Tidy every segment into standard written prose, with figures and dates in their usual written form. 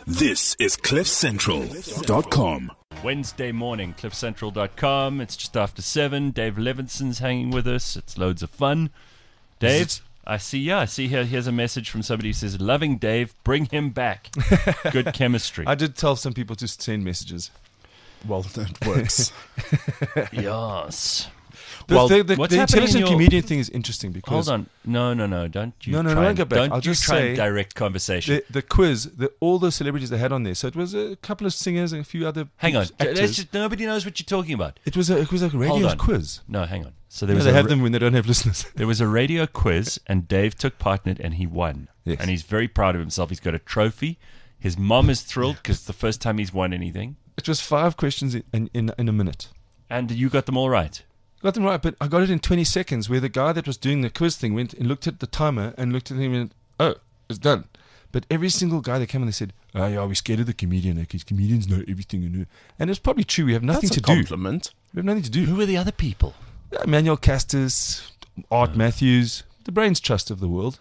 This is CliffCentral.com. Wednesday morning, CliffCentral.com. It's just after 7. Dave Levinson's hanging with us. It's loads of fun. Dave, I see here. Here's a message from somebody who says, "Loving Dave, bring him back." Good chemistry. I did tell some people to send messages. Well, that works. Yes. The what's happening intelligent in your- comedian thing is interesting because... Hold on. No. Don't you No, try don't and- go back. Don't I'll you just try and say direct conversation. The quiz, all the celebrities they had on there. So it was a couple of singers and a few other Hang on. actors. Nobody knows what you're talking about. It was a radio on. quiz. No, hang on. So there No, was they a have them when they don't have listeners. There was a radio quiz, and Dave took part in it, and he won. Yes. And he's very proud of himself. He's got a trophy. His mom is thrilled because it's the first time he's won anything. It was 5 questions in a minute. And you got them all right. Got them right, but I got it in 20 seconds where the guy that was doing the quiz thing went and looked at the timer and looked at him and, oh, it's done. But every single guy that came in, they said, oh, yeah, we're scared of the comedian because comedians know everything. And it's probably true. We have nothing That's to a do. compliment. We have nothing to do. Who were the other people? Emmanuel Castus, Art Matthews, the brains trust of the world.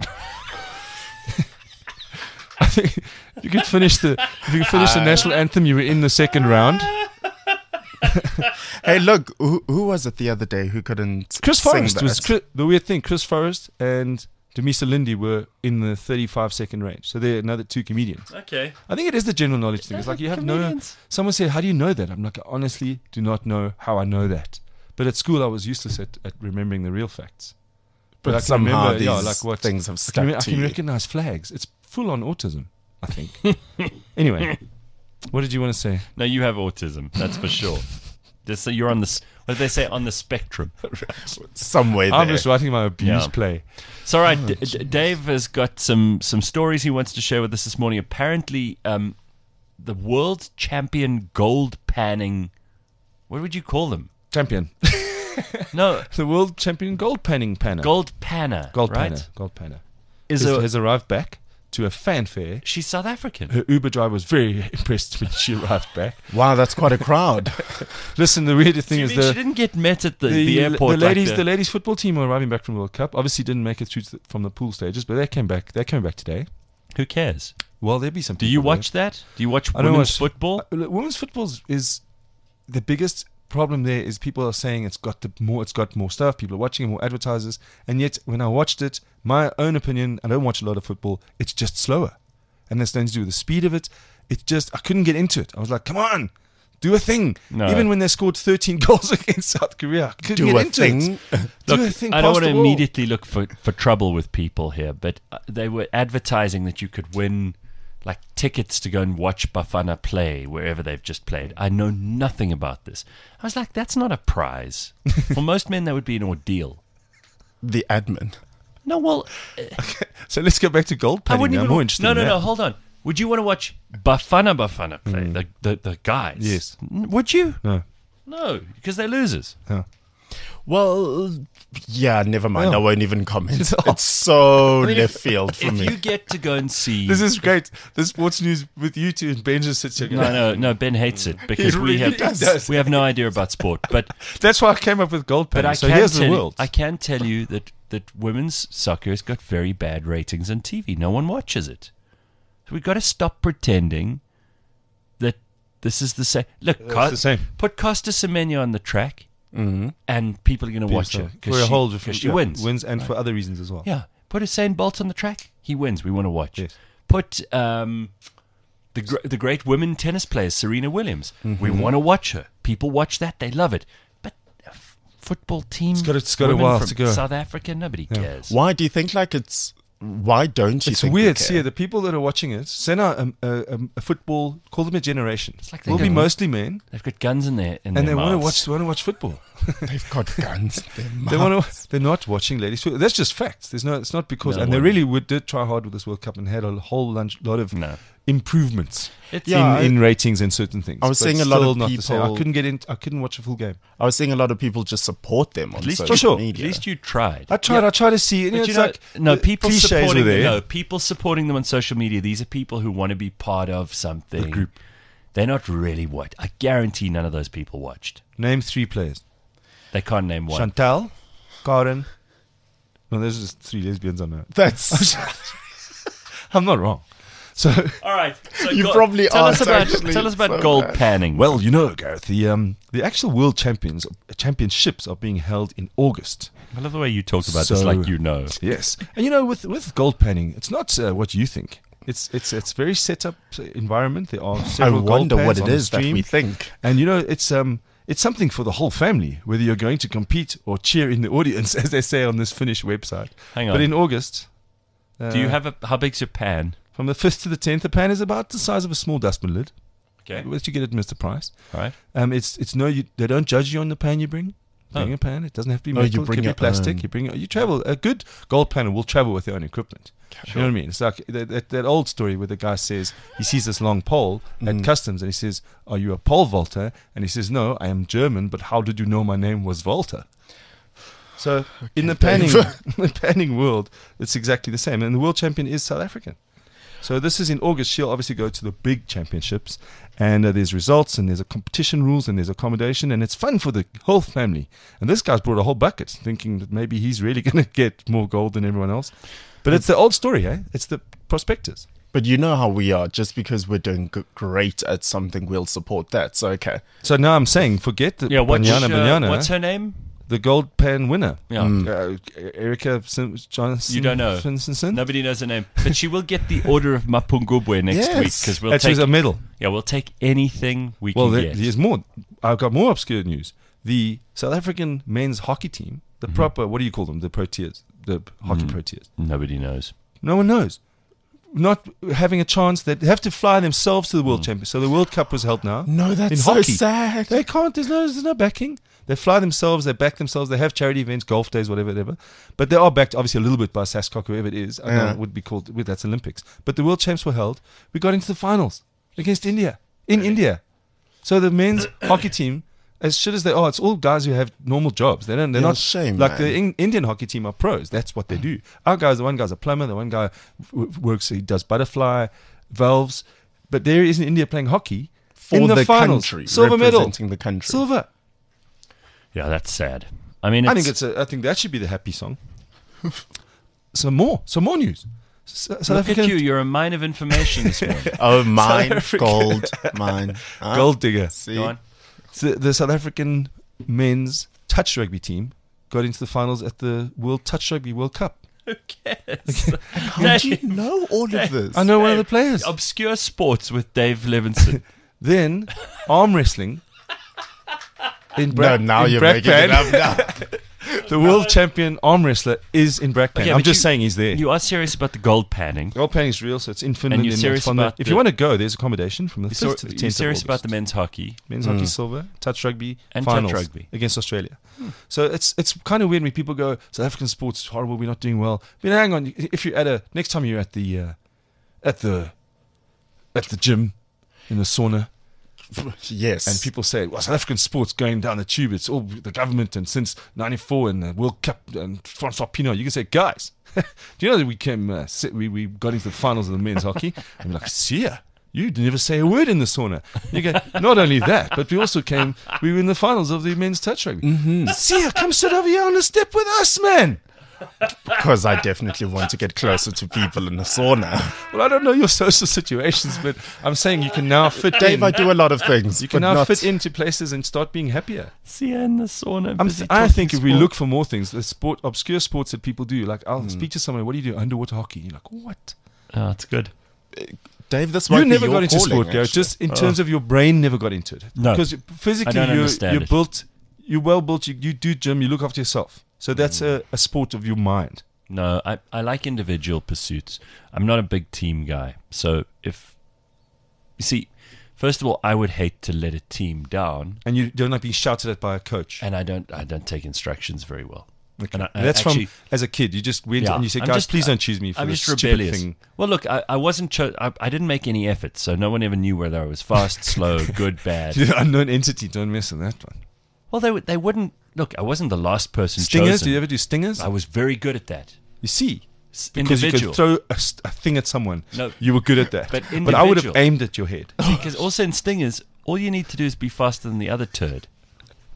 I think if you could finish the national anthem, you were in the second round. Hey, look, who was it the other day who couldn't Chris sing Forrest that? the weird thing. Chris Forrest and Demisa Lindy were in the 35-second range. So they're another 2 comedians. Okay. I think it is the general knowledge thing. It's like you have Comedians. Someone said, how do you know that? I'm like, I honestly do not know how I know that. But at school, I was useless at remembering the real facts. But I can somehow remember, these things have stuck I to can you. recognize flags. It's full on autism, I think. Anyway, what did you want to say? No, you have autism. That's for sure. So you're on the, what do they say, on the spectrum. Somewhere there. I'm just writing my abuse Yeah. play. It's all right. Dave has got some stories he wants to share with us this morning. Apparently, the world champion gold panning, what would you call them? Champion. No, The world champion gold panner. gold panner. Gold right? panner. Gold panner. Has Has arrived back to a fanfare. she's South African. Her Uber driver was very impressed when she arrived back. Wow, that's quite a crowd. Listen, the weirdest thing You is mean she didn't get met at the airport. The ladies, like the ladies football team are arriving back from the World Cup. Obviously, didn't make it through from the pool stages, but they came back. They're coming back today. Who cares? Well, there'll be some. Do you people watch that? Do you watch I don't women's watch- football? there. Women's football is the biggest problem. There is people are saying it's got more stuff. People are watching it, more advertisers, and yet when I watched it, my own opinion, I don't watch a lot of football. It's just slower, and that's nothing to do with the speed of it. It's just I couldn't get into it. I was like, come on. Do a thing. No. Even when they scored 13 goals against South Korea, I couldn't Do get a into thing. it. Look, Do a thing. I don't pass want to the ball. immediately look for trouble with people here, but they were advertising that you could win like tickets to go and watch Bafana play wherever they've just played. I know nothing about this. I was like, that's not a prize. For most men, that would be an ordeal. The admin. No, well, So let's go back to gold I panning. wouldn't I'm even. more interested No, in no, that. no. Hold on. Would you want to watch Bafana play? The guys. Yes. Would you? No. No, because they're losers. Well, yeah, never mind. Well, I won't even comment. it's It's, off. so I mean, left field for If me. you get to go and see. This is great. The sports news with you two and Ben just sits here. No. Ben hates it because we really have does. we have no idea about sport. But That's why I came up with gold but panning. I So can here's tell the you, world. I can tell you that women's soccer has got very bad ratings on TV. No one watches it. So we've got to stop pretending that this is the same. Look, It's the same. Put Costa Semenya on the track, and people are going to watch her for a whole because she wins. Wins and for other reasons as well. Yeah, put Usain Bolt on the track, he wins. We want to watch. Yes. Put the great women tennis player Serena Williams. We want to watch her. People watch that; they love it. But a football team, it's got a women while from to go. South Africa, nobody cares. Why do you think like it's... Why don't you It's think weird. we See, care? the people that are watching it, send out a football, call them a generation. It's like they Will be go- mostly men, They've got guns in their and they want mouths. to watch football. They've got guns. They're not watching ladies football. That's just facts. It's not because, No and they way. really did try hard with this World Cup and had a whole lot of No. improvements It's Yeah, in ratings and certain things. I was But seeing a lot still of not the same. people- I couldn't get in. I couldn't watch a full game. I was seeing a lot of people just support them on At least social you- sure. media. At least you tried. I tried. I tried to see. But It's you know, like no, the people cliches supporting were there. them. No, people supporting them on social media. These are people who want to be part of something. A group. They're not really what. I guarantee none of those people watched. Name 3 players: They can't name one. Chantal, Karen. No, there's just 3 lesbians on there. That's... I'm not wrong. So, All right. So You probably tell aren't us about actually, tell us about so gold bad. panning. well, Gareth, the actual world championships are being held in August. I love the way you talk about this So- like you know. Yes, and with gold panning, it's not what you think. It's very set up environment. There are I several gold wonder pans what it on the is that stream. we think. And it's something for the whole family, whether you're going to compete or cheer in the audience, as they say on this Finnish website. Hang on. But in August, Do you have how big's your pan? from the 5th to the 10th, the pan is about the size of a small dustbin lid. Okay. What you get at Mr. Price. All right. They don't judge you on the pan you bring. Bring Oh. a pan. It doesn't have to be Oh, you metal. It bring can be your plastic. own. You travel. A good gold panner will travel with their own equipment. You know what I mean? It's like that old story where the guy says he sees this long pole at customs and he says, "Are you a pole vaulter?" And he says, "No, I am German. But how did you know my name was Walter?" So in the panning world, it's exactly the same. And the world champion is South African. So this is in August. She'll obviously go to the big championships, and there's results, and there's a competition rules, and there's accommodation, and it's fun for the whole family. And this guy's brought a whole bucket, thinking that maybe he's really going to get more gold than everyone else. But it's the old story, eh? It's the prospectors. But you know how we are. Just because we're doing great at something, we'll support that. So, okay. So now I'm saying, forget the Yeah. Banyana, What's her name? the gold pan winner. Yeah. Erika Johnson. You don't know. Finson? Nobody knows her name, but she will get the Order of Mapungubwe next Yes. week because we'll That's take a medal. we'll take anything we Well, can get. there's more. I've got more obscure news. The South African men's hockey team, the proper, what do you call them? The Proteas, the hockey Proteas. Nobody knows. No one knows. Not having a chance. They have to fly themselves to the World Champions. So the World Cup was held now. No, that's in so hockey. sad. They can't. There's no backing. They fly themselves. They back themselves. They have charity events, golf days, whatever. But they are backed, obviously, a little bit by SASCOC, whoever it is. I don't know, it would be called. That's Olympics. But the World Champs were held. We got into the finals against India in India. So the men's hockey team, as shit as they are, it's all guys who have normal jobs. They're not shame, like man. the Indian hockey team are pros. That's what they do. Our guys, the one guy's a plumber. The one guy works. He does butterfly valves. But there is in India playing hockey For in the the finals. country, Silver medal. representing the country. Silver. Yeah, that's sad. I mean, I think that should be the happy song. Some more news. South look African at you. You're a mine of information this morning. Oh, mine, Africa. gold, mine. Huh? gold digger. See? Go on. So the South African men's touch rugby team got into the finals at the World Touch Rugby World Cup. Who cares? How do you know all of this? I know one of the players. Obscure sports with Dave Levinson. Then arm wrestling. No, now in you're Brakpan. making it up now. The world champion arm wrestler is in Brakpan. Okay, I'm but just you- saying he's there. You are serious about the gold panning. Gold panning is real, so it's in Finland. And you're serious about if the- you want to go, there's accommodation from the 5th You're to the 10th serious of about August. the men's hockey. Men's hockey silver, touch rugby, And touch finals rugby. against Australia. So it's kind of weird when people go, South African sports is horrible, we're not doing well. But hang on, if you're next time you're at the gym in the sauna, Yes. and people say, well, South African sports going down the tube, it's all the government, and since '94 and the World Cup and Francois Pinault, you can say, guys, do you know that we came, we got into the finals of the men's hockey? And we're like, Sia, you never say a word in the sauna. You go, not only that, but we were in the finals of the men's touch rugby. Sia, come sit over here on the step with us, man. Because I definitely want to get closer to people in the sauna. Well, I don't know your social situations, but I'm saying you can now fit Dave, in. I do a lot of things. You can but now not- fit into places and start being happier. See you in the sauna. I think if we look for more things, the obscure sports that people do, like I'll speak to someone, what do you do? Underwater hockey. You're like, what? Oh, it's good. Dave, this might You be never your got into calling, sport, Gareth. actually. Just in terms of your brain, never got into it. No. Because physically, I don't understand you're it. built, you're well built. You do gym. You look after yourself. So that's a sport of your mind. No, I like individual pursuits. I'm not a big team guy. So if you see, first of all, I would hate to let a team down, And you don't like being shouted at by a coach. and I don't take instructions very well. And I That's actually, from as a kid. You just went Yeah, and you said, I'm guys, just- please don't choose me for I'm this just stupid rebellious. thing. Well, look, I wasn't. I didn't make any effort, so no one ever knew whether I was fast, slow, good, bad. You're an unknown entity. Don't mess with that one. Well, they wouldn't look. I wasn't the last person Stingers? chosen. Do you ever do stingers? I was very good at that. You see, because you Individual. could throw a thing at someone. No. You were good at that. But I would have individual. aimed at your head. Because also in stingers, all you need to do is be faster than the other turd.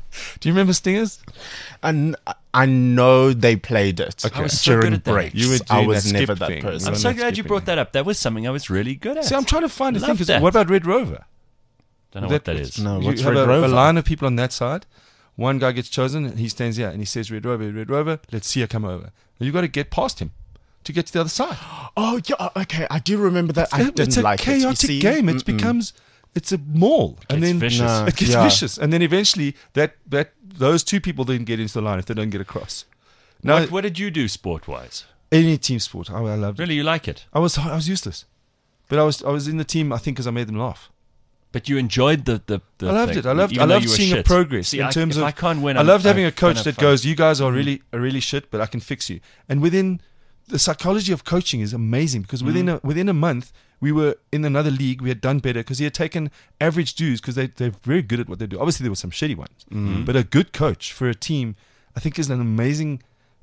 Do you remember Stingers? And I know they played it Okay. I was so good during at that. breaks. You were I doing was that never skip that thing. person. I'm Well, so that's glad you skipping. brought that up. That was something I was really good at. See, I'm trying to find a thing. Love 'Cause that. what about Red Rover? Don't know what that is. No, You what's have Red a Rover? line of people on that side. One guy gets chosen, and he stands here and he says, Red Rover, let's see her come over. You've got to get past him to get to the other side. Oh, yeah, okay. I do remember that. I didn't It's a like it. You chaotic see? game. It becomes, it's a mall. And Gets then vicious. No. it gets Yeah. vicious. And then eventually those two people didn't get into the line if they don't get across. Now, What did you do sport-wise? any team sport, I loved it. Really, you like it? I was useless. But I was in the team, I think, because I made them laugh. But you enjoyed the I loved thing, it. I loved even though you were seeing a shit. progress See, in terms if of. I can't win, I loved having a I've coach done that fun. goes, "You guys are really shit, but I can fix you." And within the psychology of coaching is amazing because within a month we were in another league. We had done better because he had taken average dudes because they're very good at what they do. Obviously, there were some shitty ones, but a good coach for a team, I think, is an amazing.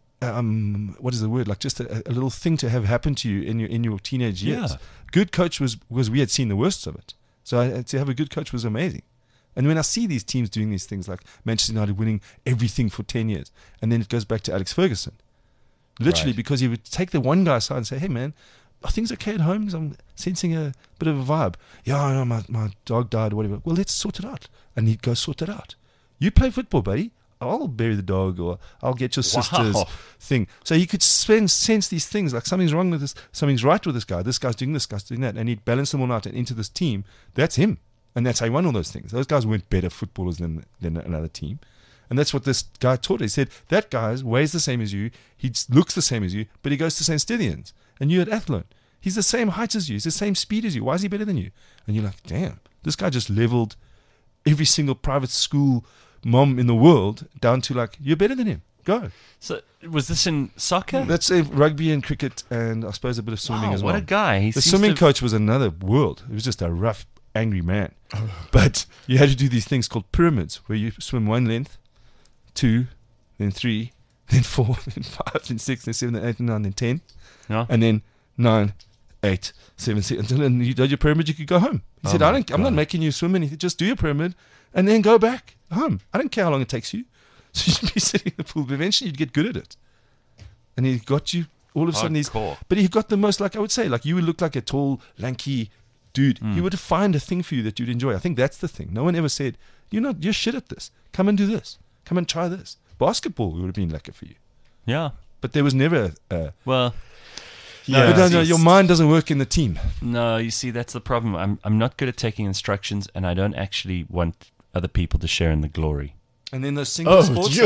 What is the word? Like just a little thing to have happen to you in your teenage years. Yeah. Good coach was we had seen the worst of it. So to have a good coach was amazing. And when I see these teams doing these things like Manchester United winning everything for 10 years, and then it goes back to Alex Ferguson, literally Right. because he would take the one guy aside and say, "Hey man, are things okay at home? 'Cause I'm sensing a bit of a vibe. Yeah, I know my dog died or whatever. Well, let's sort it out." And he'd go sort it out. You play football, buddy. I'll bury the dog or I'll get your sister's Wow. thing. So he could sense these things like something's wrong with this, something's right with this guy. This guy's doing this, guy's doing that. And he'd balance them all out and into this team. That's him. And that's how he won all those things. Those guys weren't better footballers than another team. And that's what this guy taught us. He said, that guy weighs the same as you. He looks the same as you, but he goes to St. Stithians. And you at Athlone. He's the same height as you. He's the same speed as you. Why is he better than you? And you're like, damn, this guy just leveled every single private school mom in the world down to like, you're better than him. Go. So was this in soccer? That's rugby and cricket and I suppose a bit of swimming Wow, as well. what a guy! He The seems swimming to- coach was another world. He was just a rough, angry man. But you had to do these things called pyramids where you swim one length, 2, then 3, then 4, then 5, then 6, then 7, then 8, then 9, then 10. No? And then 9, 8, 7, 6. Until then you did your pyramid, you could go home. He said, I'm not making you swim anything. Just do your pyramid and then go back home. I don't care how long it takes you. So you'd be sitting in the pool, but eventually you'd get good at it. And he got you all of a sudden. Hardcore. But he got the most, like I would say, like you would look like a tall, lanky dude. He would find a thing for you that you'd enjoy. I think that's the thing. No one ever said, you're shit at this. Come and do this. Come and try this. Basketball would have been lekker for you. Yeah. But there was never Well, Yeah. but no, your mind doesn't work in the team. no. You see, that's the problem. I'm not good at taking instructions, and I don't actually want other people to share in the glory. And then those single Oh, sports,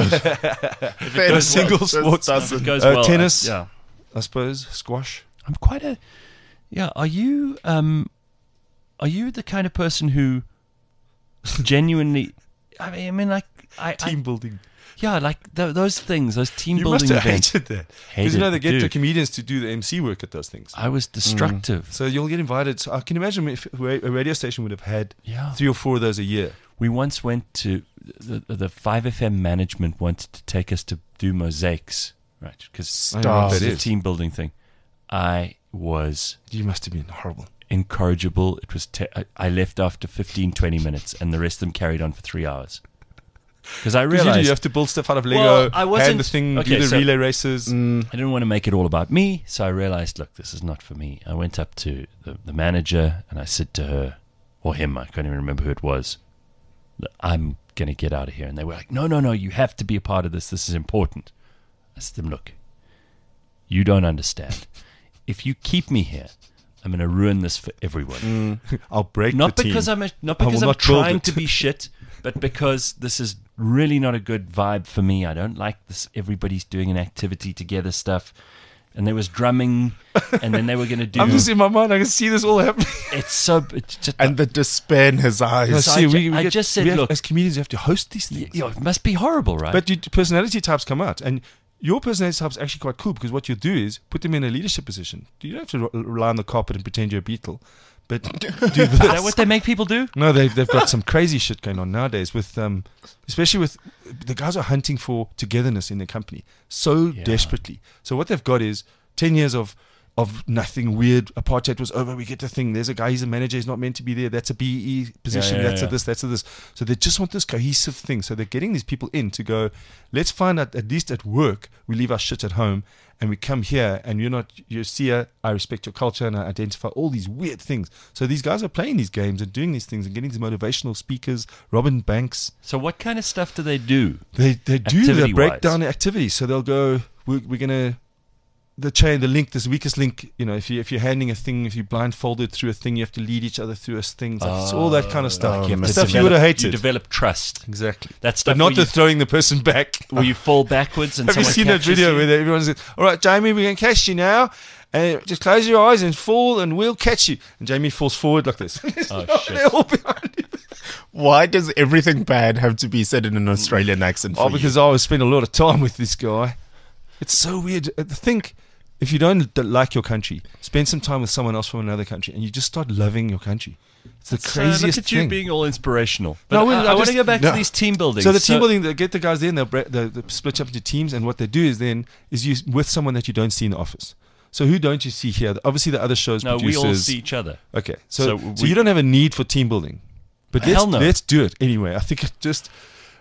Then single what? sports. Just If it doesn't- goes well, tennis. yeah. I suppose, squash. I'm quite a. Yeah. Are you the kind of person who genuinely? I mean, like Team building. yeah, like those things, those team You building must have events. hated that. Because Hated they it, get the dude. comedians to do the MC work at those things. I was destructive. So you'll get invited. So I can imagine if a radio station would have had Yeah. 3 or 4 of those a year. We once went to the 5FM management wanted to take us to do mosaics, right? Because I don't know what it's that a is. team building thing. I was You must have been horrible. incorrigible. It was I left after 15, 20 minutes, and the rest of them carried on for 3 hours. Because I Because usually realized you have to build stuff out of Lego, Well, I hand wasn't- the thing, okay, do the so- relay races. I didn't want to make it all about me, so I realized, look, this is not for me. I went up to the manager and I said to her, or him, I can't even remember who it was, "Look, I'm going to get out of here. And they were like, no, you have to be a part of this. This is important. I said to them, look, you don't understand. If you keep me here, I'm going to ruin this for everyone. I'll break Not the team. because I'm I not will because I'm not build trying it. to be shit, but because this is really not a good vibe for me. I don't like this. Everybody's doing an activity together stuff, and there was drumming, and then they were going to do. I'm just in my mind. I can see this all happening. It's just And the despair in his eyes. No, So see, I just said, look- as comedians, you have to host these things. it must be horrible, right? But personality types come out, and your personality type's actually quite cool because what you do is put them in a leadership position. You don't have to rely on the carpet and pretend you're a beetle, but do this. is that what they make people do? No, they've got some crazy shit going on nowadays with, especially with the guys are hunting for togetherness in their company so Yeah. desperately. So what they've got is 10 years of of nothing weird. Apartheid was over. We get the thing. There's a guy. He's a manager. He's not meant to be there. That's a BE position. That's a this. That's a this. So they just want this cohesive thing. So they're getting these people in to go. Let's find out, at least at work, we leave our shit at home and we come here. And you're seer. I respect your culture and I identify all these weird things. So these guys are playing these games and doing these things and getting these motivational speakers. Robin Banks. So what kind of stuff do they do? They break Activity-wise? down the activities. So they'll go. We're gonna. The link, this weakest link, if you're handing a thing, if you blindfolded through a thing, you have to lead each other through things. It's all that kind of stuff. Stuff you would have hated. You develop trust. Exactly. That stuff But not the throwing the person back. where you fall backwards and Have you someone seen that catches video you? where everyone says, all right, Jamie, we're going to catch you now. And just close your eyes and fall and we'll catch you. And Jamie falls forward like this. Oh, shit. They're all behind him. Why does everything bad have to be said in an Australian accent? For Because I always spend a lot of time with this guy. It's so weird. Think, if you don't like your country, spend some time with someone else from another country and you just start loving your country. It's the craziest look at you thing. being all inspirational. No, But I want to go back no. to these team buildings. So the team building, they get the guys in, they split up into teams, and what they do is you with someone that you don't see in the office. So who don't you see here? Obviously, the other shows No, producers. we all see each other. Okay, So so you don't have a need for team building, but Hell no. let's do it anyway. I think it just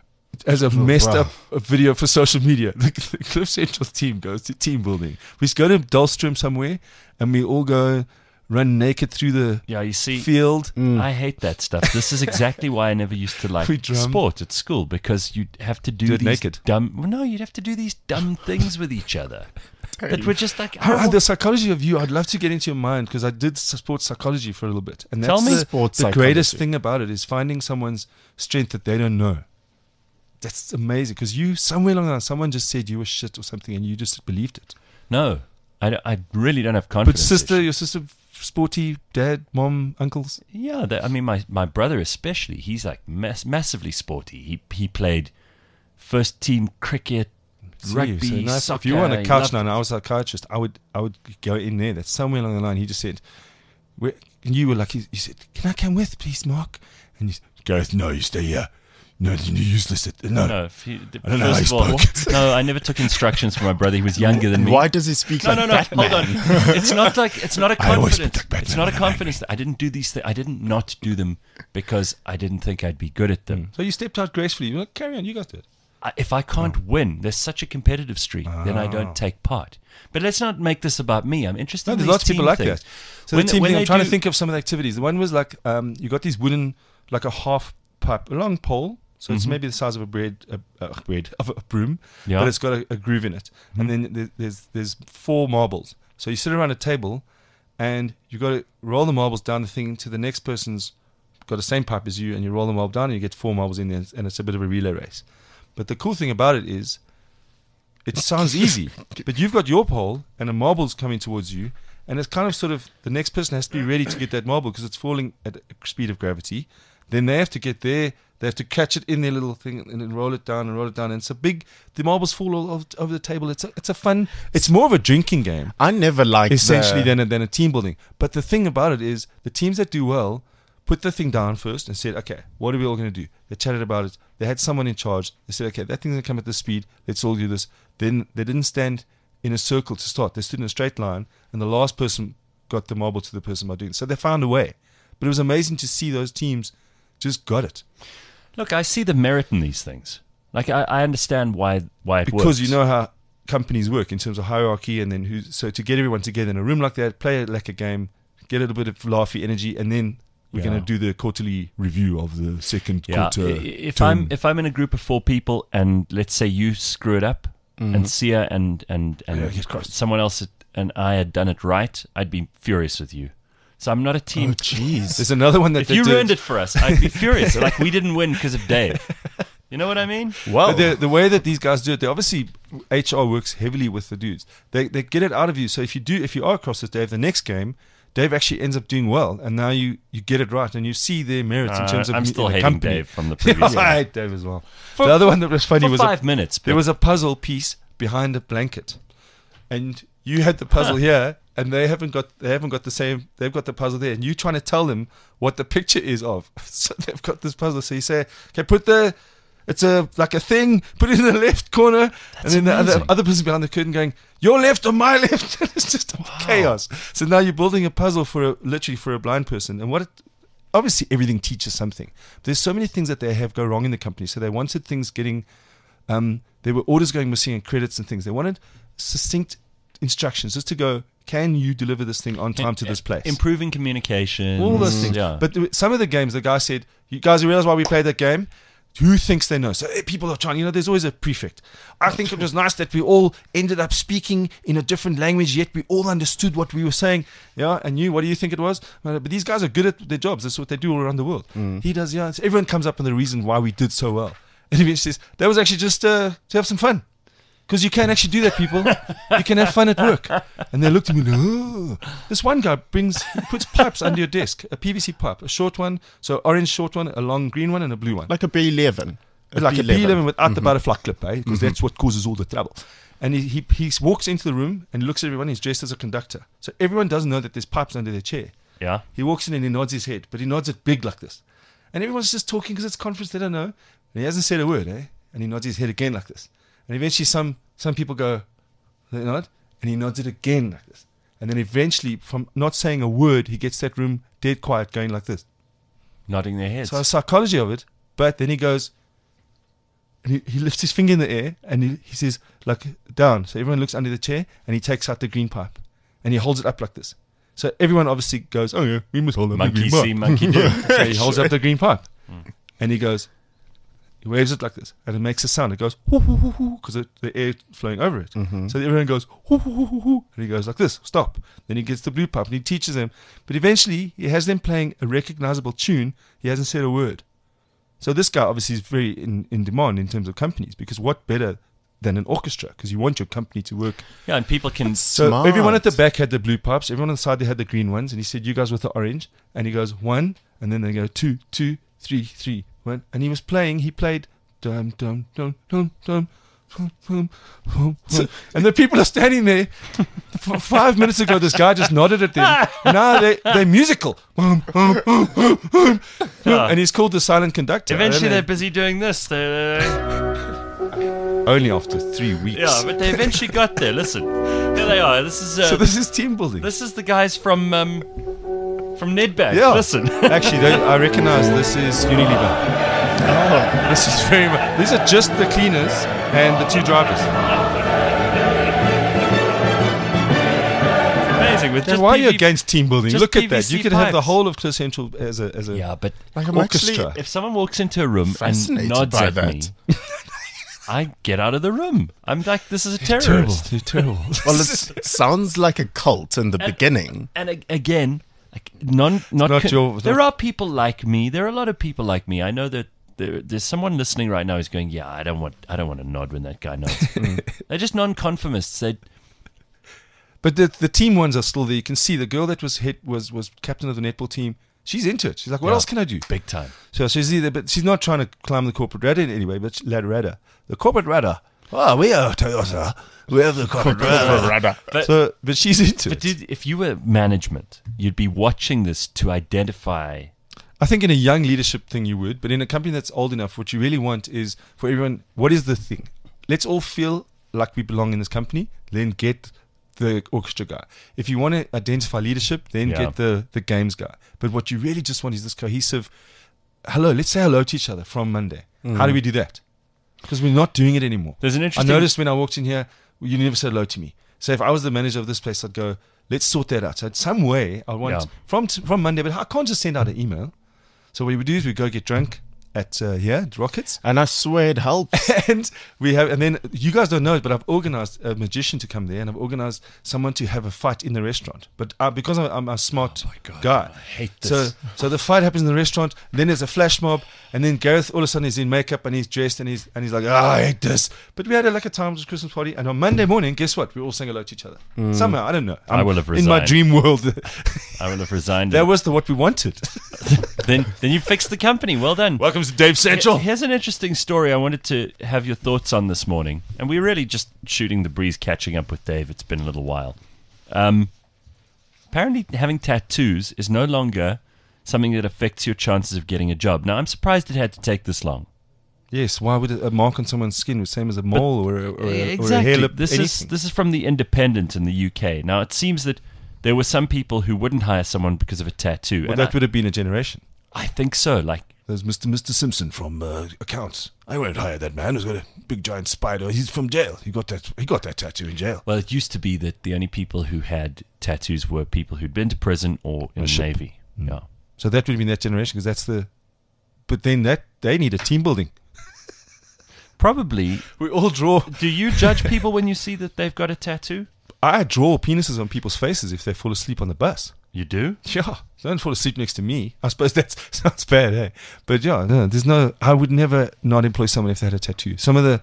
as a messed up video for social media. The Cliff Central team goes to team building. We just go to Dahlstrom somewhere, and we all go run naked through the Yeah, you see, field. I hate that stuff. This is exactly why I never used to like We drum. sport at school, because you'd have to Do do it these naked. you'd have to do these dumb things with each other that were just like, The psychology of you, I'd love to get into your mind because I did sports psychology for a little bit. And Tell that's me. Sports the greatest psychology. thing about it is finding someone's strength that they don't know. That's amazing because somewhere along the line, someone just said you were shit or something and you just believed it. no, I really don't have But confidence. your sister, sporty, dad, mom, uncles. Yeah, I mean, my brother especially, he's like massively sporty. He played first team cricket, rugby, So now soccer. if you were on a he couch loved- now and I was a psychiatrist, I would go in there. That's somewhere along the line. He just said, and you were like, he said, can I come with, please, Mark? And you said, Gareth, no, you stay here. No, you're useless. No. No, I don't know how he first of all, spoke. no, I never took instructions from my brother. He was younger than me. Why does he speak No, like no, Batman? hold on. It's not a I always confidence. speak like Batman It's not a when I'm confidence. I didn't do these things. I didn't not do them because I didn't think I'd be good at them. So you stepped out gracefully. You're like, carry on, you guys do it. If I can't win, there's such a competitive streak, then I don't take part. But let's not make this about me. I'm interested No, in there's these lots of people team like things. that. So When- the team when thing, I'm they trying to do- think of some of the activities. The one was like, you got these wooden, like a half pipe, a long pole. So it's maybe the size of of a broom, Yeah. but it's got a groove in it. And then there's 4 marbles. So you sit around a table, and you got to roll the marbles down the thing to the next person's got the same pipe as you, and you roll the marble down, and you get 4 marbles in there, and it's a bit of a relay race. But the cool thing about it is, it sounds easy, but you've got your pole, and a marble's coming towards you, and it's kind of sort of the next person has to be ready to get that marble because it's falling at a speed of gravity. Then they have to get there. They have to catch it in their little thing and then roll it down and roll it down. And it's a big. The marbles fall all over the table. It's a fun. It's more of a drinking game I never liked essentially the, than a team building. But the thing about it is, the teams that do well put the thing down first and said, okay, what are we all going to do? They chatted about it. They had someone in charge. They said, okay, that thing's going to come at this speed. Let's all do this. Then they didn't stand in a circle to start. They stood in a straight line, and the last person got the marble to the person by doing it. So they found a way. But it was amazing to see those teams just got it. Look, I see the merit in these things. Like I understand why it works. Because you know how companies work in terms of hierarchy, and then so to get everyone together in a room like that, play like a game, get a little bit of laughy energy, and then we're going to do the quarterly review of the second quarter. If I'm in a group of 4 people, and let's say you screw it up, and Sia and yes, Christ. someone else and I had done it right, I'd be furious with you. So I'm not a team. jeez. There's another one that If they you did. ruined it for us, I'd be furious. Like we didn't win because of Dave. You know what I mean? Well, But the way that these guys do it, they obviously HR works heavily with the dudes. They get it out of you. So if you are across with Dave, the next game, Dave actually ends up doing well, and now you get it right, and you see their merits in terms of I'm still the hating company. Dave from the previous I year. hate Dave as well. The other one that was funny For was 5 minutes. there but- was a puzzle piece behind a blanket, and you had the puzzle here, and they haven't got the same. They've got the puzzle there, and you trying to tell them what the picture is of. So they've got this puzzle. So you say, okay, put the It's like a thing. Put it in the left corner, and then the amazing. other person behind the curtain going, "Your left or my left?" It's just chaos. So now you're building a puzzle literally for a blind person. And obviously everything teaches something. But there's so many things that they have go wrong in the company. So they wanted things getting, there were orders going missing and credits and things. They wanted succinct instructions just to go, can you deliver this thing on time to this place? Improving communication. All those things. Yeah. But some of the games, the guy said, "You guys realize why we played that game? Who thinks they know?" So people are trying, there's always a prefect. I think it was nice that we all ended up speaking in a different language, yet we all understood what we were saying. Yeah, and what do you think it was? But these guys are good at their jobs. That's what they do all around the world. He does, So everyone comes up with the reason why we did so well. And he says, that was actually just to have some fun. Because you can actually do that, people. You can have fun at work. And they looked at me like, oh. This one guy he puts pipes under your desk, a PVC pipe, a short one, so orange short one, a long green one, and a blue one. Like a B11. Like a B11 without the butterfly clip, because that's what causes all the trouble. And he walks into the room and looks at everyone. He's dressed as a conductor. So everyone doesn't know that there's pipes under their chair. Yeah. He walks in and he nods his head, but he nods it big like this. And everyone's just talking because it's conference, they don't know. And he hasn't said a word, And he nods his head again like this. And eventually some people go, they nod, and he nods it again like this. And then eventually, from not saying a word, he gets that room dead quiet going like this. Nodding their heads. So the psychology of it, but then he goes, and he lifts his finger in the air, and he says, like, down. So everyone looks under the chair, and he takes out the green pipe, and he holds it up like this. So everyone obviously goes, oh yeah, we must hold up the Monkey green pipe. see, monkey do. So he holds up the green pipe, and he goes, he waves it like this, and it makes a sound. It goes, hoo, hoo, hoo, hoo, because the air flowing over it. So everyone goes, hoo, hoo, hoo, hoo, hoo, and he goes like this, stop. Then he gets the blue pipe, and he teaches them. But eventually, he has them playing a recognizable tune. He hasn't said a word. So this guy obviously is very in demand in terms of companies, because what better than an orchestra? Because you want your company to work. Yeah, and people can. So Smart. everyone at the back had the blue pipes. Everyone on the side, they had the green ones. And he said, you guys with the orange. And he goes, 1. And then they go 2, 2, 3, 3, 1. And he was playing. He played dum, dum, dum, dum, dum. And the people are standing there. 5 minutes ago, this guy just nodded at them. Now they're musical. And he's called the silent conductor. Eventually, they're busy doing this. Only after 3 weeks. Yeah, but they eventually got there. Listen, here they are. This is So this is team building. this is the guys from Nedbank. Yeah. Listen, Actually, I recognize this is Unilever. Oh, this is very much. These are just the cleaners and the 2 drivers. amazing. With just Why are you PV against team building? just Look at that. You PVC could have the pipes. whole of Cliff Central as a Yeah, but Like, I'm orchestra. actually if someone walks into a room and fascinated nods by at that. me, I get out of the room. I'm like, this is a terrible. terrorist. They're terrible. Well, it sounds like a cult in the beginning. And again, like there are people like me. There are a lot of people like me. I know that there's someone listening right now who's going, yeah, I don't want to nod when that guy nods. They're just non-conformists. But the team ones are still there. You can see the girl that was captain of the netball team. She's into it. She's like, what else can I do? Big time. So she's either, but she's not trying to climb the corporate ladder in any way, but ladder. The corporate ladder. Oh, we are Toyota. We have the corporate ladder. But she's into But it. if you were management, you'd be watching this to identify. I think in a young leadership thing you would, but in a company that's old enough, what you really want is for everyone, what is the thing? Let's all feel like we belong in this company, then get the orchestra guy. If you want to identify leadership, then get the games guy. But what you really just want is this cohesive, hello, let's say hello to each other from Monday. How do we do that? Because we're not doing it anymore. There's an I interesting. noticed when I walked in here, you never said hello to me. So if I was the manager of this place, I'd go, let's sort that out. So in some way, I want from Monday, but I can't just send out an email. So what we would do is we go get drunk at at Rockets, And I swear it helps. and then you guys don't know it, but I've organized a magician to come there, and I've organized someone to have a fight in the restaurant. But because I'm a smart guy, I hate this. So the fight happens in the restaurant. Then there's a flash mob, and then Gareth all of a sudden is in makeup and he's dressed and he's like, I hate this. But we had a time Christmas party, and on Monday morning, guess what? We all sang hello to each other. Somehow, I don't know. I will have in my resigned. dream world. I will have resigned. That was what we wanted. then you fixed the company. Well done. Welcome to Dave Central. Here's an interesting story I wanted to have your thoughts on this morning. And we're really just shooting the breeze, catching up with Dave. It's been a little while. Apparently, having tattoos is no longer something that affects your chances of getting a job. Now, I'm surprised it had to take this long. Yes, why would a mark on someone's skin be the same as a mole or a Exactly. hair lip? This anything? is from the Independent in the UK. Now it seems that there were some people who wouldn't hire someone because of a tattoo. Well, and that would have been a generation. I think so. Like, There's Mr. Simpson from accounts. I won't hire that man who's got a big giant spider. He's from jail. He got that tattoo in jail. well, it used to be that the only people who had tattoos were people who'd been to prison or in the ship. Navy. Yeah. So that would have been that generation because that's the. But then they need a team building. Probably. We all draw. Do you judge people when you see that they've got a tattoo? I draw penises on people's faces if they fall asleep on the bus. You do? Yeah, don't fall asleep next to me. I suppose that sounds bad, eh? But yeah, no, there's no. I would never not employ someone if they had a tattoo. Some of the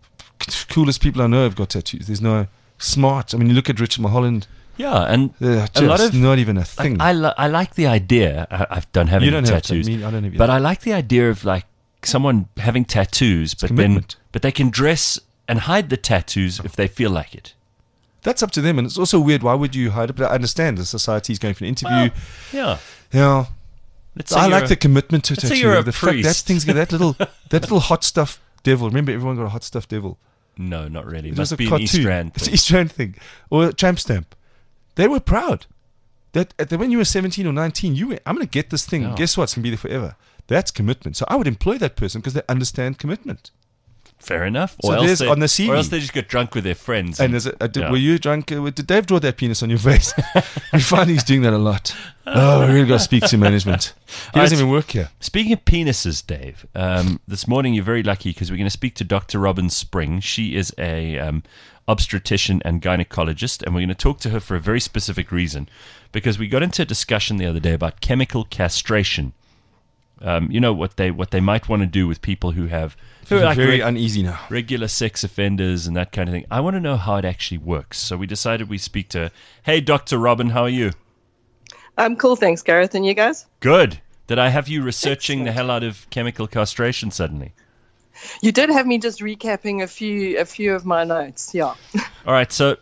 coolest people I know have got tattoos. There's no smart. I mean, you look at Richard Mulholland. Yeah, and Just a lot of not even a thing. I like the idea. I don't have You any don't have tattoos, to- I don't have but I like the idea of like someone having tattoos, but commitment. they can dress and hide the tattoos if they feel like it. That's up to them, and it's also weird. Why would you hide it? But I understand the society's going for an interview. Yeah. Yeah, Let's say I you're like a- the commitment to let's say tattoo. you're a The fact that priest. thing's got that little hot stuff devil. Remember, everyone got a hot stuff devil. No, not really. It It must was a be an cartoon. East Rand It's thing. an East Rand thing, or a tramp stamp. They were proud that when you were 17 or 19, you went, I'm going to get this thing. Yeah. Guess what? It's going to be there forever. That's commitment. So I would employ that person because they understand commitment. Fair enough. So Or else there's they, on the CV. or else they just get drunk with their friends. And there's Yeah. were you drunk? Did Dave draw that penis on your face? We find he's doing that a lot. Oh, we really got to speak to management. He All doesn't right. even work here. Speaking of penises, Dave, this morning you're very lucky because we're going to speak to Dr. Robin Spring. She is a obstetrician and gynecologist, and we're going to talk to her for a very specific reason because we got into a discussion the other day about chemical castration. You know what they might want to do with people who are like Very uneasy now. regular sex offenders and that kind of thing. I want to know how it actually works. So we decided we'd speak to her. Hey, Dr. Robin, how are you? I'm cool, thanks, Gareth. And you guys? Good. Did I have you researching the hell out of chemical castration suddenly? You did have me just recapping a few of my notes. Yeah. All right, so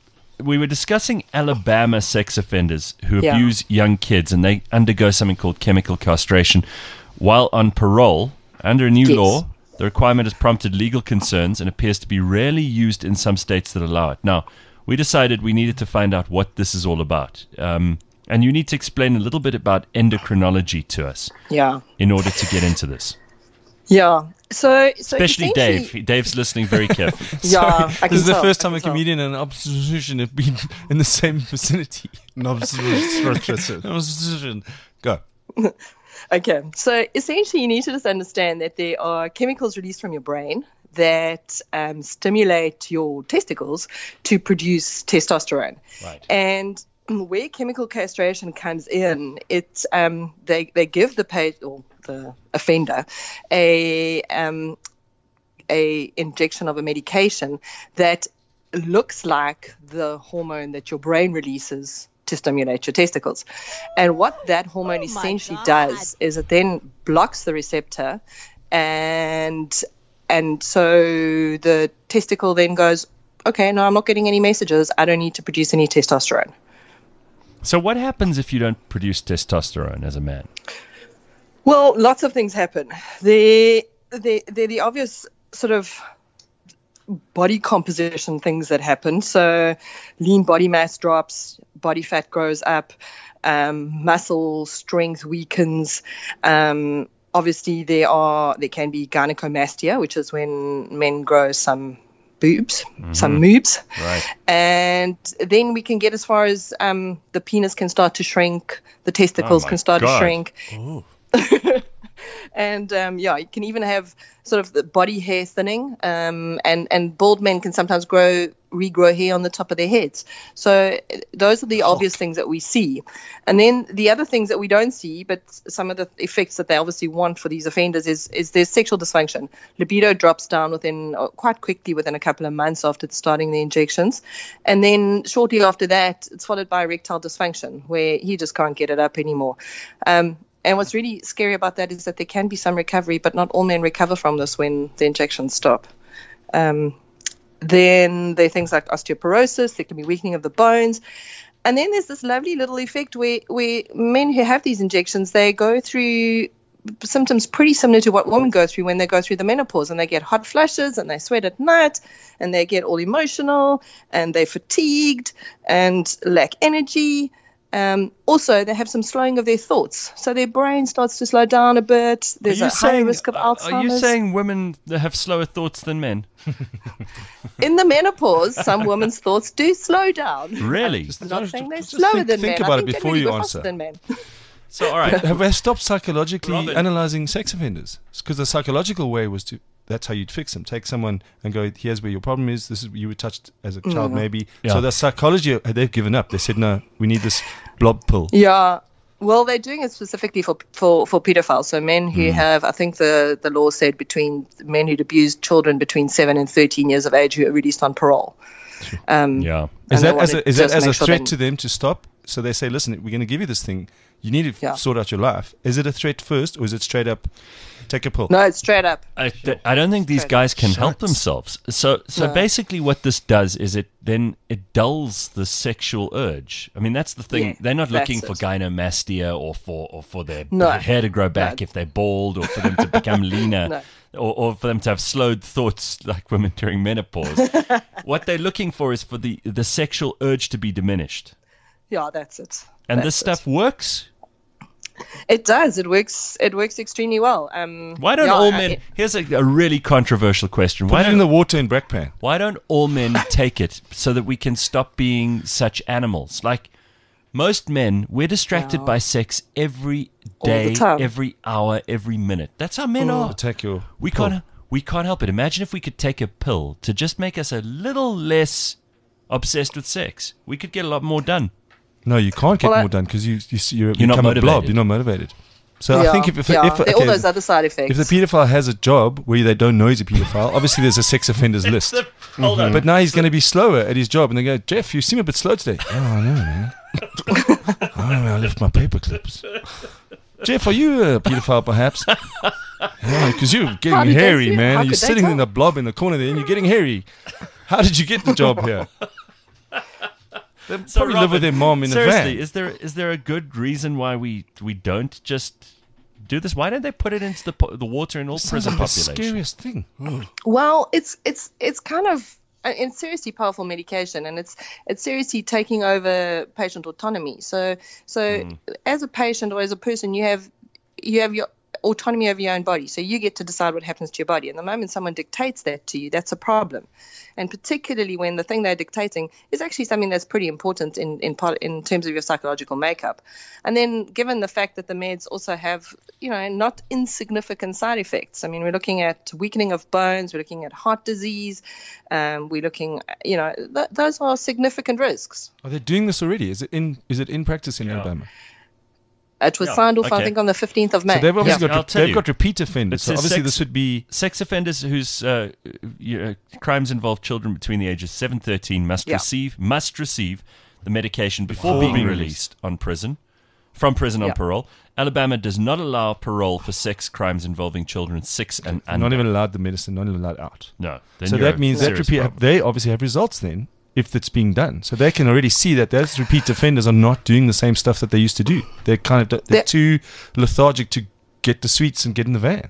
we were discussing Alabama sex offenders who Yeah. abuse young kids, and they undergo something called chemical castration while on parole. Under a new Yes. law, the requirement has prompted legal concerns and appears to be rarely used in some states that allow it. Now, we decided we needed to find out what this is all about. And you need to explain a little bit about endocrinology to us Yeah. in order to get into this. Yeah. So Especially essentially- Dave. Dave's listening very carefully. Yeah. I can This is the tell, first I time can a tell. comedian and an obstetrician have been in the same vicinity. Obstetrician. Go. Okay. So essentially, you need to just understand that there are chemicals released from your brain that stimulate your testicles to produce testosterone. Right. And where chemical castration comes in, it's they give the patient or the offender a injection of a medication that looks like the hormone that your brain releases to stimulate your testicles. And what that hormone essentially does is it then blocks the receptor, and so the testicle then goes, okay, no, I'm not getting any messages. I don't need to produce any testosterone. So what happens if you don't produce testosterone as a man? Well, lots of things happen. They're the obvious sort of body composition things that happen. So lean body mass drops, body fat grows up, muscle strength weakens. Obviously, there can be gynecomastia, which is when men grow some boobs, some moobs. Right. And then we can get as far as the penis can start to shrink, the testicles my can start God. to shrink. And you can even have sort of the body hair thinning, and bald men can sometimes regrow hair on the top of their heads. So those are the obvious things that we see. And then the other things that we don't see, but some of the effects that they obviously want for these offenders is there's sexual dysfunction. Libido drops down quite quickly within a couple of months after starting the injections. And then shortly after that, it's followed by erectile dysfunction, where he just can't get it up anymore. And what's really scary about that is that there can be some recovery, but not all men recover from this when the injections stop. Then there are things like osteoporosis, there can be weakening of the bones. And then there's this lovely little effect where men who have these injections, they go through symptoms pretty similar to what women go through when they go through the menopause, and they get hot flushes and they sweat at night and they get all emotional and they're fatigued and lack energy. Also, they have some slowing of their thoughts. So their brain starts to slow down a bit. There's a higher risk of Alzheimer's. Are you saying women have slower thoughts than men? In the menopause, some women's thoughts do slow down. Really? I'm not saying they're just slower than men. think about I it think before they're you really answer. faster than men. So, all right. Have they stopped psychologically Robin. analyzing sex offenders? Because the psychological way was to, that's how you'd fix them. Take someone and go, here's where your problem is. This is you were touched as a child, maybe. Yeah. So the psychology, they've given up. They said, no, we need this blob pill. Yeah. Well, they're doing it specifically for pedophiles. So men who have, I think the law said between men who'd abused children between 7 and 13 years of age who are released on parole. Yeah. Is And that they as want to a just make sure threat they- to them to stop? So they say, listen, we're going to give you this thing. You need to Yeah. sort out your life. Is it a threat first, or is it straight up take a pill? No, it's straight up. I don't think these guys can help Shucks. themselves. So No. basically, what this does is it dulls the sexual urge. I mean, that's the thing. Yeah, they're not looking for that's gynomastia or for their No. hair to grow back No. if they're bald, or for them to become leaner, No. or for them to have slowed thoughts like women during menopause. What they're looking for is for the sexual urge to be diminished. Yeah, that's it. And That's this stuff works. It does. It works. It works extremely well. Why don't all men? Here's a really controversial question. Put Why it in don't the water in Brakpan. Why don't all men take it so that we can stop being such animals? Like most men, we're distracted by sex every All the day, time. every hour, every minute. That's how men are. Take your We pill. can't help it. Imagine if we could take a pill to just make us a little less obsessed with sex. We could get a lot more done. No, you can't get Well, more done because you You're not become a blob. motivated. You're not motivated. So Yeah, I think if there are okay, all those other side effects. if the paedophile has a job where they don't know he's a paedophile, obviously there's a sex offenders list. Hold on. But now he's going to be slower at his job, and they go, Jeff, you seem a bit slow today. Oh, I know, man. I don't know, I left my paper clips. Jeff, are you a paedophile, perhaps? Yeah, because you're How getting did they hairy, see it? man. How You're could they sitting in tell? the blob in the corner there, and you're getting hairy. How did you get the job here? They So, probably live with their mom in a seriously, van. is there a good reason why we don't just do this? Why don't they put it into the water in all Sounds prison like the populations? scariest thing. Well, it's kind of it's seriously powerful medication, and it's seriously taking over patient autonomy. So as a patient or as a person, you have your autonomy over your own body. So you get to decide what happens to your body. And the moment someone dictates that to you, that's a problem. And particularly when the thing they're dictating is actually something that's pretty important in terms of your psychological makeup. And then given the fact that the meds also have, not insignificant side effects. I mean, we're looking at weakening of bones, we're looking at heart disease, we're looking, those are significant risks. Are they doing this already? Is it in practice in Alabama? It was Yeah, signed off, okay. I think, on the 15th of May. So they've obviously I'll got tell they've you. got repeat offenders. It So says obviously sex- this would be Sex offenders whose crimes involve children between the ages 7 and 13 must Yeah. receive the medication before being released from prison on Yeah. parole. Alabama does not allow parole for sex crimes involving children 6 and under. not even allowed the medicine, not even allowed out. No. Then So you're that a means that serious repeat, problem. they obviously have results then if it's being done. So they can already see that those repeat offenders are not doing the same stuff that they used to do. They're they're They're- too lethargic to get the sweets and get in the van.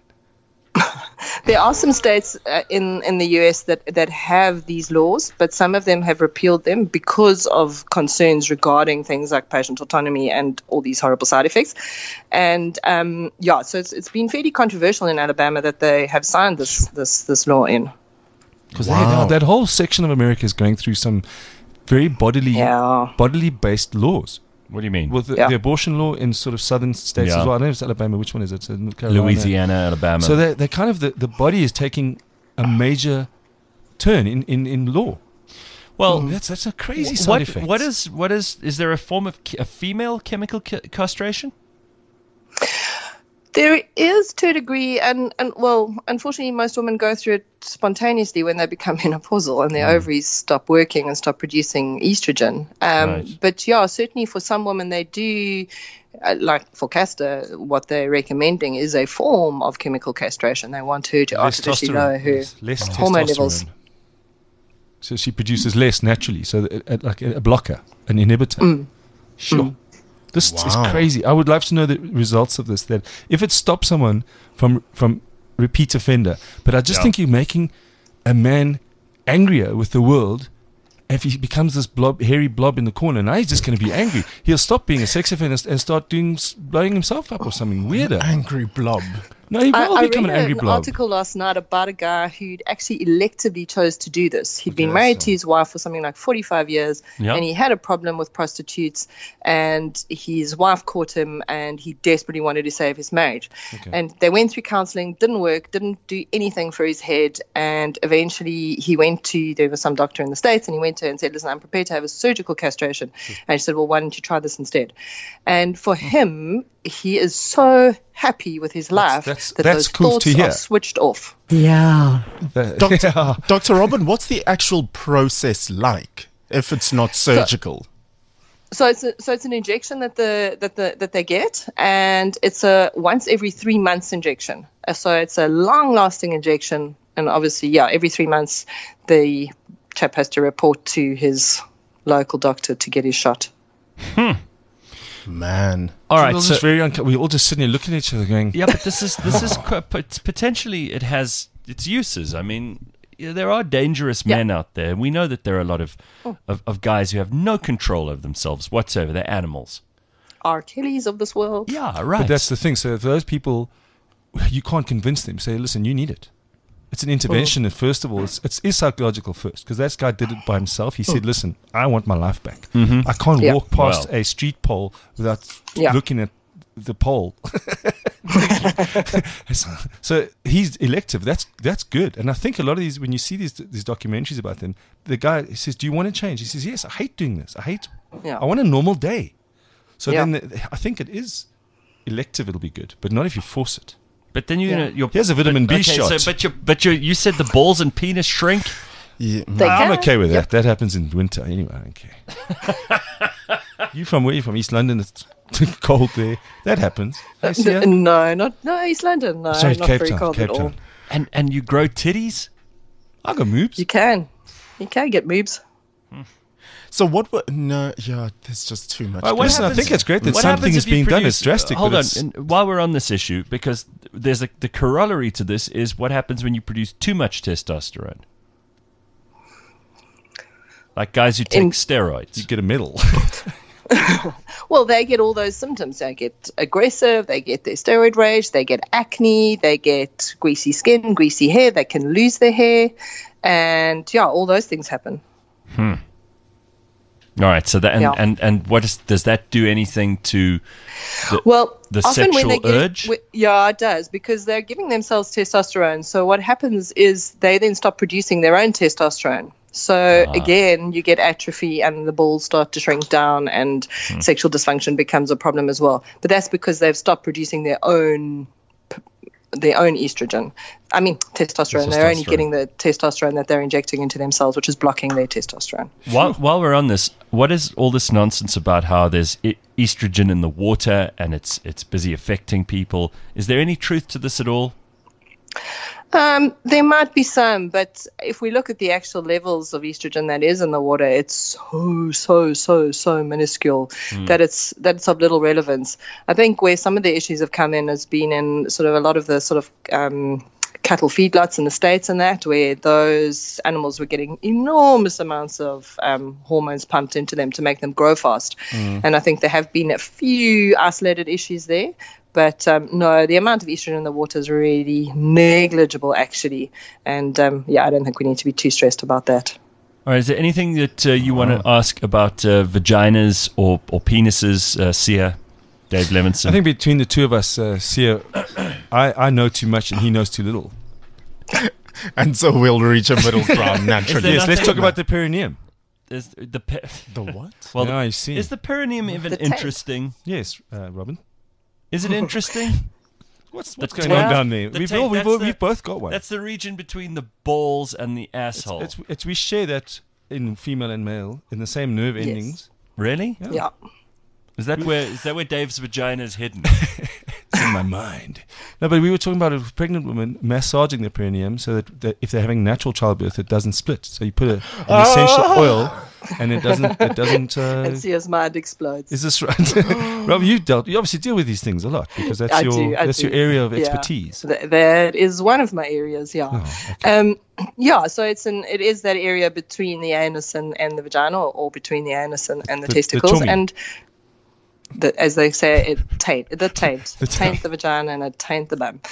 There are some states in the US that have these laws, but some of them have repealed them because of concerns regarding things like patient autonomy and all these horrible side effects. And so it's been fairly controversial in Alabama that they have signed this law in. Because that whole section of America is going through some very bodily based laws. What do you mean? With Yeah. the abortion law in sort of southern states Yeah. as well. I don't know if it's Alabama. Which one is it? It's in Carolina. Louisiana, Alabama. So they're kind of the body is taking a major turn in law. well, That's a crazy side effect. what is there a form of a female chemical castration? There is to a degree, and unfortunately, most women go through it spontaneously when they become menopausal and their ovaries stop working and stop producing estrogen. Right. But certainly for some women, they do, like for Castor, what they're recommending is a form of chemical castration. They want her to Less artificially testosterone. lower her Less hormone testosterone. levels. So she produces less naturally. So like a blocker, an inhibitor. Sure. This is Wow. crazy. I would love to know the results of this. That if it stops someone from repeat offender, but I just Yeah. think you're making a man angrier with the world. If he becomes this hairy blob in the corner, now he's just going to be angry. He'll stop being a sex offender and start blowing himself up or something weirder. Angry blob. No, he will I become an read angry an blob. article last night about a guy who'd actually electively chose to do this. He'd been Okay, married so- to his wife for something like 45 years, Yeah. and he had a problem with prostitutes, and his wife caught him, and he desperately wanted to save his marriage. Okay. And they went through counseling, didn't work, didn't do anything for his head, and eventually there was some doctor in the States, and he went to her and said, listen, I'm prepared to have a surgical castration. And she said, well, why don't you try this instead? And for him, he is so happy with his life that's that those cool thoughts to hear. are switched off. Yeah. Yeah. Dr. Robin, what's the actual process like if it's not surgical? So it's an injection that they get, and it's a once every 3 months injection. So it's a long-lasting injection, and obviously, every 3 months the chap has to report to his local doctor to get his shot. Man. All right, We're so just very we're all just sitting here looking at each other going, yeah, but this is potentially it has its uses. I mean, there are dangerous men out there. We know that there are a lot of guys who have no control over themselves whatsoever. They're animals. R. Kellys of this world. Yeah, right. But that's the thing. So if those people, you can't convince them. Say, listen, you need it. It's an intervention. And first of all, it's psychological first, because that guy did it by himself. He said, listen, I want my life back. I can't Yeah. walk past Well. a street pole without Yeah. looking at the pole. So he's elective. That's good. And I think a lot of these, when you see these documentaries about them, the guy says, do you want to change? He says, yes, I hate doing this. Yeah. I want a normal day. So Yeah. then I think it is elective. It'll be good, but not if you force it. but then you're Here's a vitamin B shot. So, you said the balls and penis shrink. Yeah. They I'm can. okay with that. That happens in winter anyway. I don't care. You from where? You from East London? It's cold there. That happens. I see ya. No, East London. No, Sorry, not Cape very Town. cold Cape at all. Town. And you grow titties? I got moves. You can get moobs. So what were... No, yeah, there's just too much. Well, listen, I think it's great that What something happens is if you being done. produce- It's drastic. Hold but on, it's- and while we're on this issue, because there's the corollary to this is what happens when you produce too much testosterone. Like guys who take steroids. you get a medal. Well, they get all those symptoms. They get aggressive, they get their steroid rage, they get acne, they get greasy skin, greasy hair, they can lose their hair, and all those things happen. All right, so that Yeah. and does that do anything to Well, the often when they sexual get urge? it does, because they're giving themselves testosterone. So what happens is they then stop producing their own testosterone. So again, you get atrophy and the balls start to shrink down, and sexual dysfunction becomes a problem as well. But that's because they've stopped producing their own estrogen. I mean, testosterone. They're only Testosterone. getting the testosterone that they're injecting into themselves, which is blocking their testosterone. While we're on this, what is all this nonsense about how there's estrogen in the water and it's busy affecting people? Is there any truth to this at all? There might be some, but if we look at the actual levels of estrogen that is in the water, it's so minuscule that it's of little relevance. I think where some of the issues have come in has been in sort of a lot of the sort of cattle feedlots in the States and that, where those animals were getting enormous amounts of hormones pumped into them to make them grow fast. And I think there have been a few isolated issues there. But no, the amount of estrogen in the water is really negligible, actually. And I don't think we need to be too stressed about that. All right, is there anything that you want to ask about vaginas or penises, Sia, Dave Levinson? I think between the two of us, Sia, I know too much and he knows too little. And so we'll reach a middle ground naturally. there Yes, let's nothing- talk about the perineum. Is the what? well, Yeah, I see. is the perineum even The tank. interesting? Yes, Robin. Is it interesting? What's The going tank- on down there? the We've tank, that's the- we've both got one. That's the region between the balls and the asshole. It's we share that in female and male in the same nerve Yes. endings. Really? Yeah. Is that where Dave's vagina is hidden? It's in my mind. No, but we were talking about a pregnant woman massaging the perineum so that if they're having natural childbirth, it doesn't split. So you put an essential oil and it doesn't. And Sia's mind explodes. Is this right, Rob? You obviously deal with these things a lot because that's I your do. area of Yeah. expertise. That is one of my areas. Yeah. Oh, okay. So it is that area between the anus and the vagina, or between the anus and the The testicles, tummy. and as they say, it taint The taint. the vagina and it taint the bum.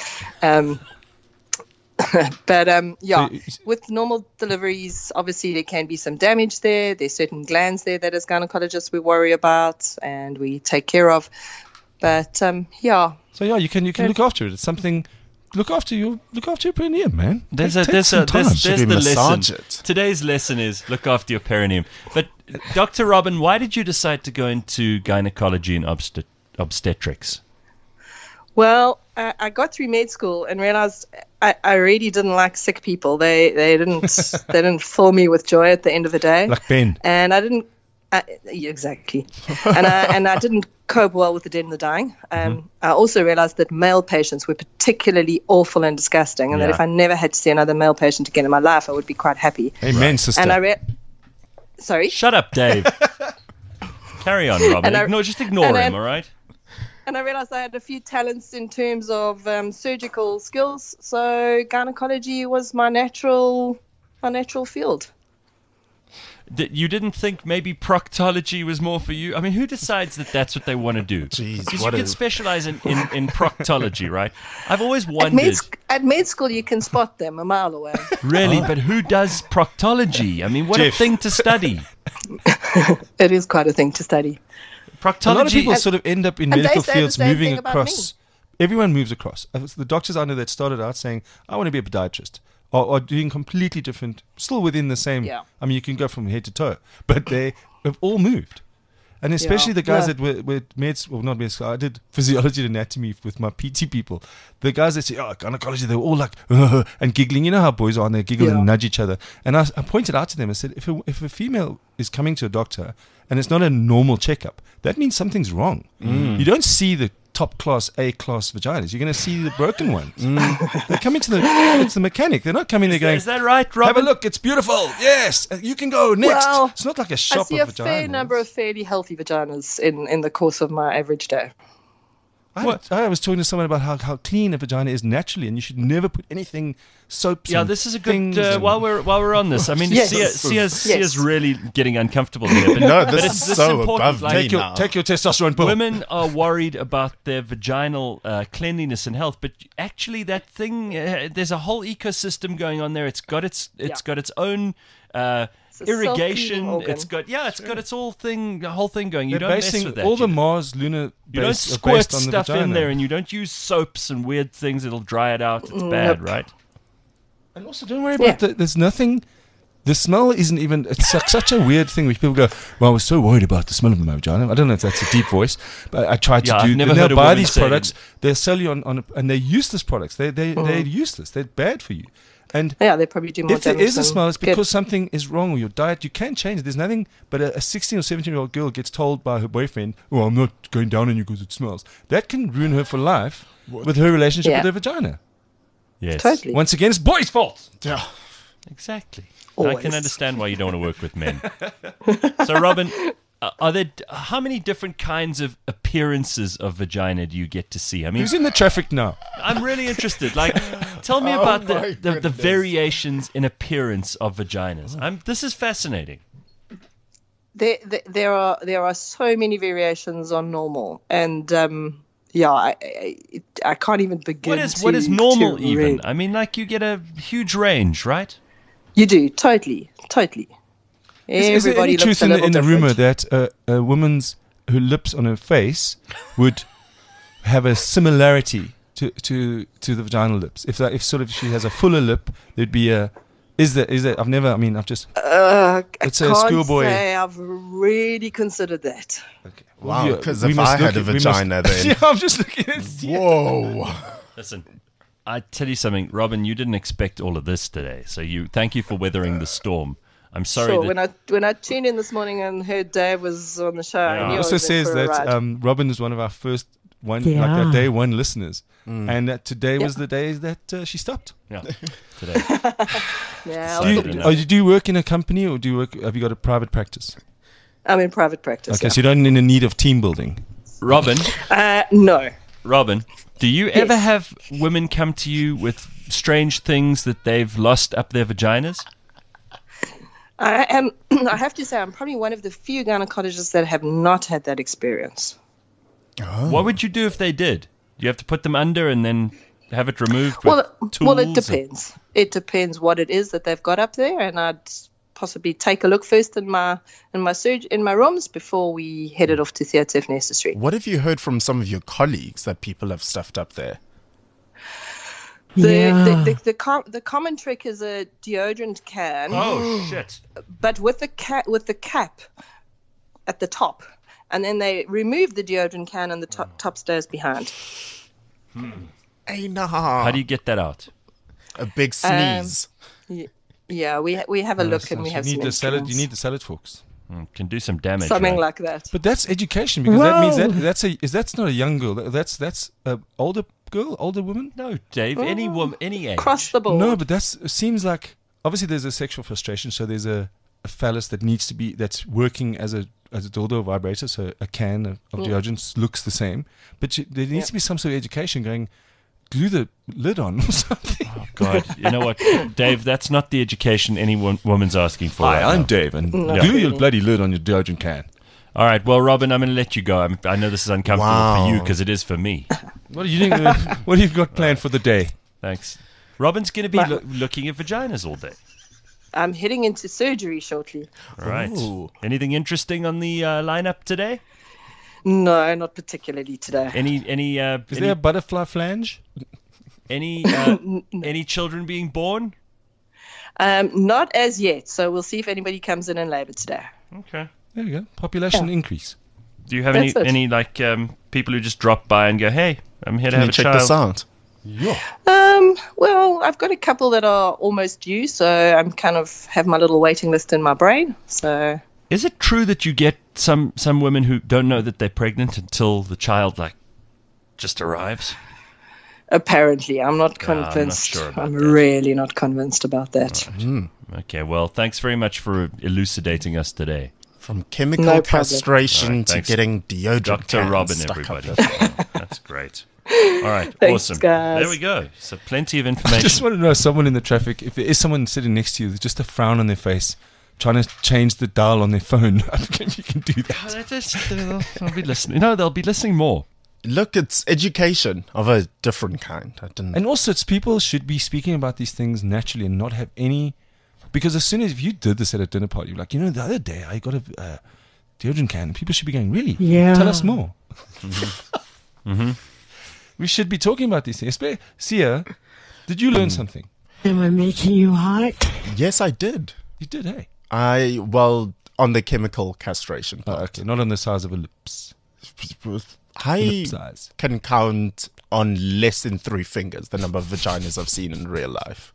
But So- with normal deliveries, obviously there can be some damage there. There's certain glands there that as gynecologists we worry about and we take care of. But So yeah, you can look after it. It's something. Look after your perineum, man. There's Take some time. there's we the lesson. massage it? Today's lesson is look after your perineum. But Dr. Robin, why did you decide to go into gynecology and obstetrics? Well, I got through med school and realized I really didn't like sick people. They didn't fill me with joy at the end of the day. Like Ben. And I didn't exactly, and I didn't cope well with the dead and the dying. I also realized that male patients were particularly awful and disgusting, and that Yeah. if I never had to see another male patient again in my life, I would be quite happy. Amen, sister. And sorry. Shut up, Dave. Carry on, Robin. Just ignore and him, I- all right? And I realized I had a few talents in terms of surgical skills, so gynecology was my natural field. You didn't think maybe proctology was more for you? I mean, who decides that that's what they want to do? Jeez, Because you what can is- specialize in proctology, right? I've always At wondered, med school, you can spot them a mile away. really, but who does proctology? I mean, what a Jeff. thing to study. It is quite a thing to study. Proctology. A lot of people sort of end up in and they medical say the fields same moving thing about across. Everyone moves across. The doctors I know that started out saying, I want to be a podiatrist, or doing completely different, still within the same. Yeah. I mean, you can go from head to toe, but they have all moved. And especially Yeah. the guys Yeah. that were meds, well, not meds, I did physiology and anatomy with my PT people. The guys that say, oh, gynecology, they were all like, and giggling. You know how boys are, and they giggle Yeah. and nudge each other. And I pointed out to them, I said, if a female is coming to a doctor and it's not a normal checkup, that means something's wrong. You don't see the top class, A class vaginas. You're going to see the broken ones. They're coming to it's the mechanic. They're not coming there going, Is that right, have Robin? a look, it's beautiful. Yes, you can go next. Well, it's not like a I shop see of a vaginas. fair number of fairly healthy vaginas in the course of my average day. I was talking to someone about how clean a vagina is naturally, and you should never put anything soaps. Yeah, and this is a good. things and- While we're on this, I mean, Yes. Sia's really getting uncomfortable here. But, No, but this it's is so important. above Like, me now. take your testosterone pill. women are worried about their vaginal cleanliness and health, but actually, that thing there's a whole ecosystem going on there. It's got its own. It's a Irrigation. self-cleaning organ. It's got its whole thing going. You They're don't mess basing with that. all the you Mars lunar. you don't base are squirt based on the stuff in vagina. there, and you don't use soaps and weird things. It'll dry it out. It's bad, right? And also, don't worry about there's nothing. The smell isn't even. It's such a weird thing. Which people go, well, I was so worried about the smell of my vagina. I don't know if that's a deep voice, but I tried Yeah, to I've do. never and heard they'll a buy woman these say products. They'll sell you and they're useless products. They're useless. They're bad for you. And Yeah, they probably do more if there damage is a than smell, it's good. because something is wrong with your diet. You can change it. There's nothing. But a 16 or 17-year-old girl gets told by her boyfriend, "Oh, I'm not going down on you because it smells." That can ruin her for life with her relationship Yeah. with her vagina. Yes. Totally. Once again, it's boys' fault. Yeah. Exactly. I Always. can understand why you don't want to work with men. So, Robin, how many different kinds of appearances of vagina do you get to see? I mean, Who's in the traffic now? I'm really interested. Like, tell me Oh about my the goodness. variations in appearance of vaginas. This is fascinating. There are so many variations on normal, and I can't even begin. What is normal to even? read. I mean, like you get a huge range, right? You do totally. Is there any Everybody truth looks a in the, little in the different. rumor that a woman's her lips on her face would have a similarity to the vaginal lips? If sort of she has a fuller lip, there'd be a. Is there? I've never. I mean, I've just. It's I a can't schoolboy. say I've really considered that. Wow, Yeah, because we if must I had look a at- we must- vagina, then. Yeah, I'm just looking at. Whoa. Listen, I tell you something, Robin. You didn't expect all of this today, so thank you for weathering the storm. I'm sorry Sure. that When I tuned in this morning and heard Dave was on the show, I Yeah. knew It I also was in says for a that ride. Robin is one of our first like Yeah. our day one listeners, and that today was the day that she stopped. Yeah. Today. Yeah, Sorry. Do you work in a company, or have you got a private practice? I'm in private practice. Okay, so you're not in the need of team building. Robin, No. Robin, do you ever have women come to you with strange things that they've lost up their vaginas? I am. I have to say, I'm probably one of the few gynecologists that have not had that experience. What would you do if they did? Do you have to put them under and then have it removed with tools? Well, it depends. It depends what it is that they've got up there, and I'd possibly take a look first in my rooms before we headed off to theatre if necessary. What have you heard from some of your colleagues that people have stuffed up there? The common trick is a deodorant can, Oh, shit. but with the cap at the top, and then they remove the deodorant can and the top stays behind. Hey, nah. How do you get that out? A big sneeze. Yeah, we have a look and we have you some need the salad. You instruments. need the salad forks. Can do some damage. Something right? like that. But that's education, because that means that's not a young girl. That's a older girl, older woman. No, Dave. Any woman, any age. Across the board. No, but it seems like obviously there's a sexual frustration, so there's a phallus that's working as a dildo vibrator, so a can of deodorant looks the same, but there needs to be some sort of education going. Glue the lid on or something. Oh, God. You know what, Dave? That's not the education any woman's asking for. Hi, right I'm now. Dave, and No. glue your bloody lid on your deodorant can. All right. Well, Robin, I'm going to let you go. I know this is uncomfortable Wow. for you because it is for me. What do you think? What do you got planned for the day? Thanks. Robin's going to be looking at vaginas all day. I'm heading into surgery shortly. All right. Ooh. Anything interesting on the lineup today? No, not particularly today. Is there a butterfly flange? any children being born? Not as yet. So we'll see if anybody comes in labour today. Okay. There we go. Population increase. Do you have That's it. any like people who just drop by and go, "Hey, I'm here to Can have you a check child"? this out? Well, I've got a couple that are almost due, so I'm kind of have my little waiting list in my brain. So Is it true that you get some women who don't know that they're pregnant until the child like just arrives? apparently, I'm not I'm not convinced. sure about I'm that. really not convinced about that. Okay, well, thanks very much for elucidating us today. From chemical No problem. castration All right, to thanks. getting deodorant Dr. cans Robin, stuck up everybody. there. That's great. All right, Thanks, awesome. guys. There we go. So plenty of I just information. want to know someone in the traffic, if there is someone sitting next to you with just a frown on their face, trying to change the dial on their phone. You can do that. They'll be listening. No, they'll be listening more. Look, it's education of a different kind. I didn't. And also, it's people should be speaking about these things naturally and not have any. Because as soon as if you did this at a dinner party, like, the other day I got a deodorant can, and people should be going, really? Yeah. Tell us more. We should be talking about these things. Sia, did you learn something? Am I making you hot? Yes, I did. You did, hey? On the chemical castration Oh, part. okay. Not on the size of a lips. I Lip size. can count on less than 3 fingers the number of vaginas I've seen in real life.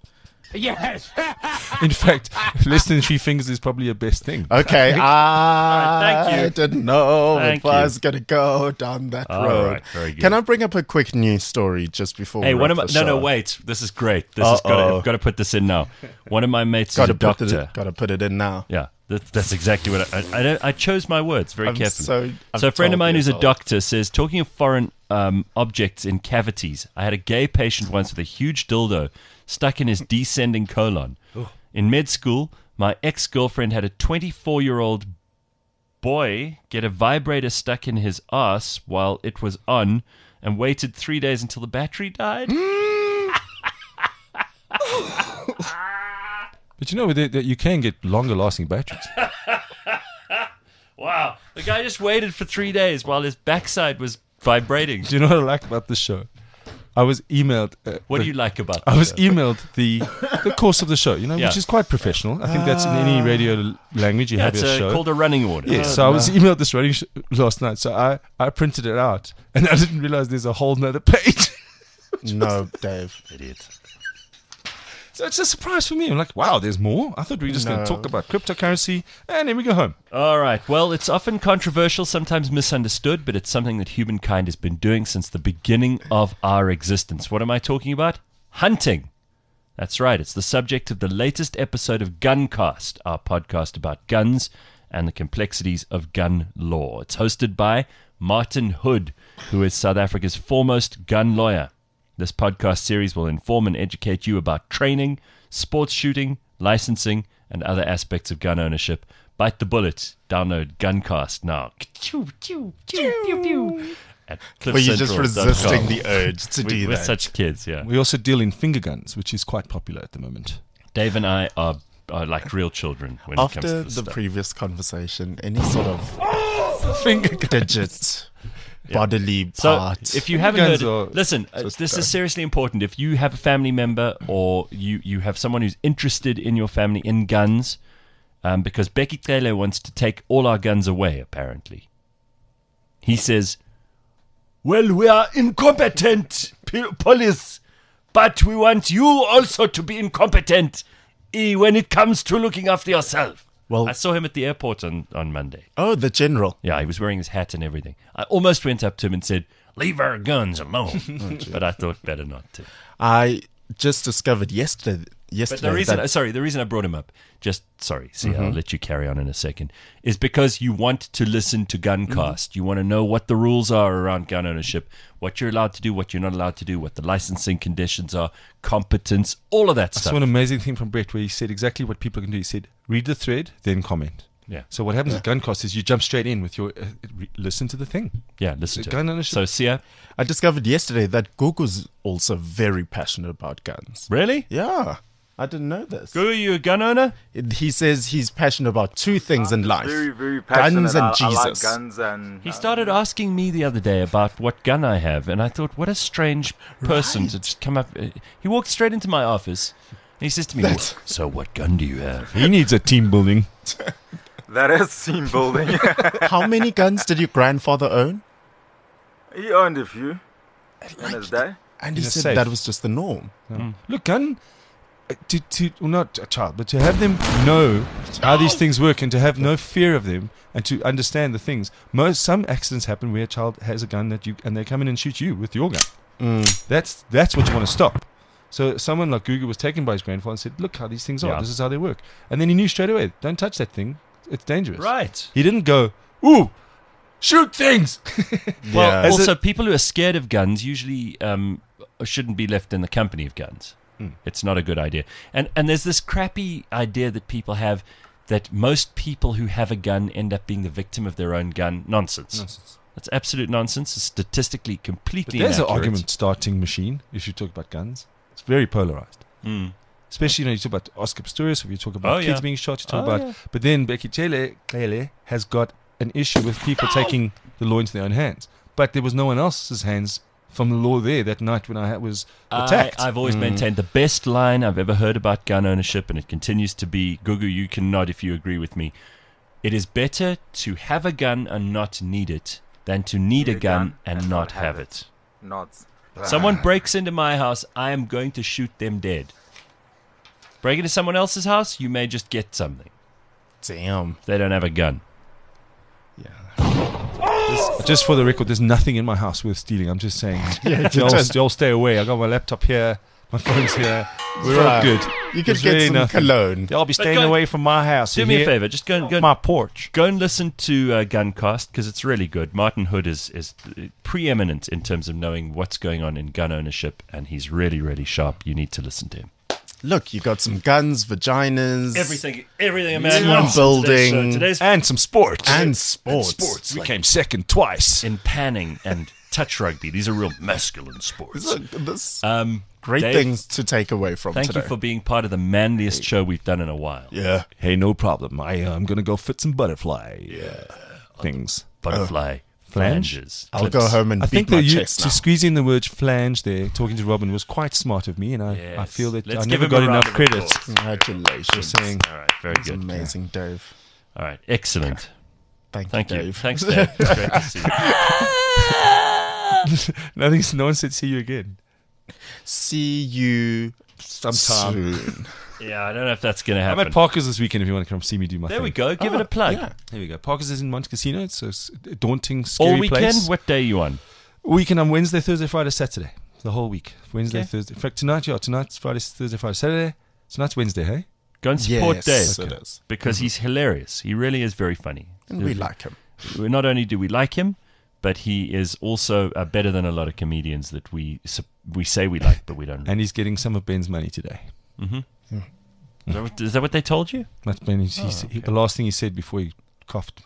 In fact, less than 3 fingers is probably your best thing. Okay, thank you. I didn't know Thank it was going to go down that All road. right, very good. Can I bring up a quick news story just before Hey, we one wrap of my the no, show? wait. This is great. This is I've got to put this in now. One of my mates is a doctor. Got to put it in now. Yeah, that's exactly what I chose my words very carefully. I'm So a friend of mine who's a totally doctor says, talking of foreign objects in cavities, I had a gay patient once with a huge dildo stuck in his descending colon. In med school, my ex-girlfriend had a 24-year-old boy get a vibrator stuck in his ass while it was on and waited 3 days until the battery died. But you know that you can get longer lasting batteries. Wow. The guy just waited for 3 days while his backside was vibrating. Do you know what I like about this show? I was emailed. What do you like about I was that? emailed the course of the show, Yeah. which is quite professional. I think that's in any radio language. You Yeah, have it's your show. called a running order. Yes, so I was emailed this running last night. So I printed it out, and I didn't realize there's a whole nother page. No, Dave. Idiot. So it's a surprise for me. I'm like, wow, there's more. I thought we were just going to talk about cryptocurrency, and then we go home. All right. Well, it's often controversial, sometimes misunderstood, but it's something that humankind has been doing since the beginning of our existence. What am I talking about? Hunting. That's right. It's the subject of the latest episode of Guncast, our podcast about guns and the complexities of gun law. It's hosted by Martin Hood, who is South Africa's foremost gun lawyer. This podcast series will inform and educate you about training, sports shooting, licensing, and other aspects of gun ownership. Bite the bullet. Download Guncast now. At But you're just cliffcentral.com. resisting the urge to do We're that. such kids, yeah. We also deal in finger guns, which is quite popular at the moment. Dave and I are like real children when it comes to After this the stuff. previous conversation, any sort of finger digit, bodily So, part. if you haven't guns heard, are listen, just this done. is seriously important. If you have a family member or you have someone who's interested in your family in guns, because Becky Taylor wants to take all our guns away, apparently. He says, well, we are incompetent police, but we want you also to be incompetent when it comes to looking after yourself. Well- I saw him at the airport on Monday. Oh, the general. Yeah, he was wearing his hat and everything. I almost went up to him and said, leave our guns alone. But I thought better not to. I just discovered yesterday But the reason, that the reason I brought him up, I'll let you carry on in a second, is because you want to listen to Guncast. You want to know what the rules are around gun ownership, what you're allowed to do, what you're not allowed to do, what the licensing conditions are, competence, all of that I stuff. saw an amazing thing from Brett where he said exactly what people can do. He said, read the thread, then comment. Yeah. So what happens at Guncast is you jump straight in with your listen to the thing. Yeah, listen to Gun it. ownership. So, Sia, I discovered yesterday that Gugu's also very passionate about guns. really? Yeah, I didn't know this. Guru, you a gun owner? He says he's passionate about two things in life: Very, very passionate. guns and I like Jesus. guns and He started asking me the other day about what gun I have, and I thought, what a strange person to just come up. He walked straight into my office, and he says to me, so what gun do you have? He needs a team building. that is team building. How many guns did your grandfather own? He owned a few in his day. And he In a said safe. that was just the norm. Look, gun, well, not a child, but to have them know how these things work and to have no fear of them and to understand the things. Some accidents happen where a child has a gun and they come in and shoot you with your gun. That's what you want to stop. So someone like Gugu was taken by his grandfather and said, look how these things are. Yeah. This is how they work. And then he knew straight away, don't touch that thing. It's dangerous. Right. He didn't go, ooh, shoot things. Well, Yeah. also, people who are scared of guns usually shouldn't be left in the company of guns. It's not a good idea. And there's this crappy idea that people have that most people who have a gun end up being the victim of their own gun. Nonsense. That's absolute nonsense. It's statistically But completely there's an inaccurate. argument starting machine if you talk about guns. It's very polarized. Especially, you talk about Oscar Pistorius, if you talk about Oh, kids yeah. being shot, you talk Oh, about... yeah. But then Becky Taylor has got an issue with people taking the law into their own hands. But there was no one else's hands from the law there that night when I was attacked. I've always maintained the best line I've ever heard about gun ownership, and it continues to be, Gugu, you can nod if you agree with me. It is better to have a gun and not need it than to need a gun and not have it. Not. Someone breaks into my house, I am going to shoot them dead. Break into someone else's house, you may just get something. Damn. They don't have a gun. Just for the record, there's nothing in my house worth stealing. I'm just saying. Y'all stay away. I got my laptop here. My phone's here. We're all good. You could There's get really some nothing. cologne. Y'all be staying go- away from my house. Do You me a hear? favor, just go My porch. Go and listen to Guncast because it's really good. Martin Hood is preeminent in terms of knowing what's going on in gun ownership, and he's really, really sharp. You need to listen to him. Look, you got some guns, vaginas, Everything a man Team wants. building. Today's And some sports. and sports. We came second twice. in panning and touch rugby. These are real masculine sports. Look, this Um, great Dave, things to take away from Thank today. you for being part of the manliest show we've done in a while. yeah. Hey, no problem. I'm going to go fit some butterfly things. Butterfly Flange? flanges. I'll go clips. home and I beat think my that chest to now. squeeze in the word flange there, talking to Robin, was quite smart of me, and I Yes. feel that Let's I give never him got a round enough of credit. applause. Congratulations. Just saying. All right, very It's good. amazing, Dave. All right, excellent. Thank you, you. Dave. Thanks, Dave. It's great to see you. No one said see you again. See you sometime. Soon. Yeah, I don't know if that's going to I'm happen. at Parker's this weekend if you want to come see me do my There thing. we go. Give it a plug. Yeah. There we go. Parker's is in Montecasino. It's a daunting, scary All weekend? place. What day are you on? Weekend, I'm Wednesday, Thursday, Friday, Saturday. The whole week. Wednesday, Okay. Thursday. In fact, tonight's Friday, Thursday, Friday, Saturday. Tonight's Wednesday, hey? Go and support Yes, Dave. it is. Because he's hilarious. He really is very funny. And we like him. Not only do we like him, but he is also better than a lot of comedians that we say we like, but we don't. And he's getting some of Ben's money today. Is that what they told you? That's Ben. The last thing he said before he coughed.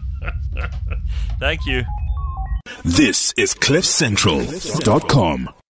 Thank you. This is CliffCentral.com.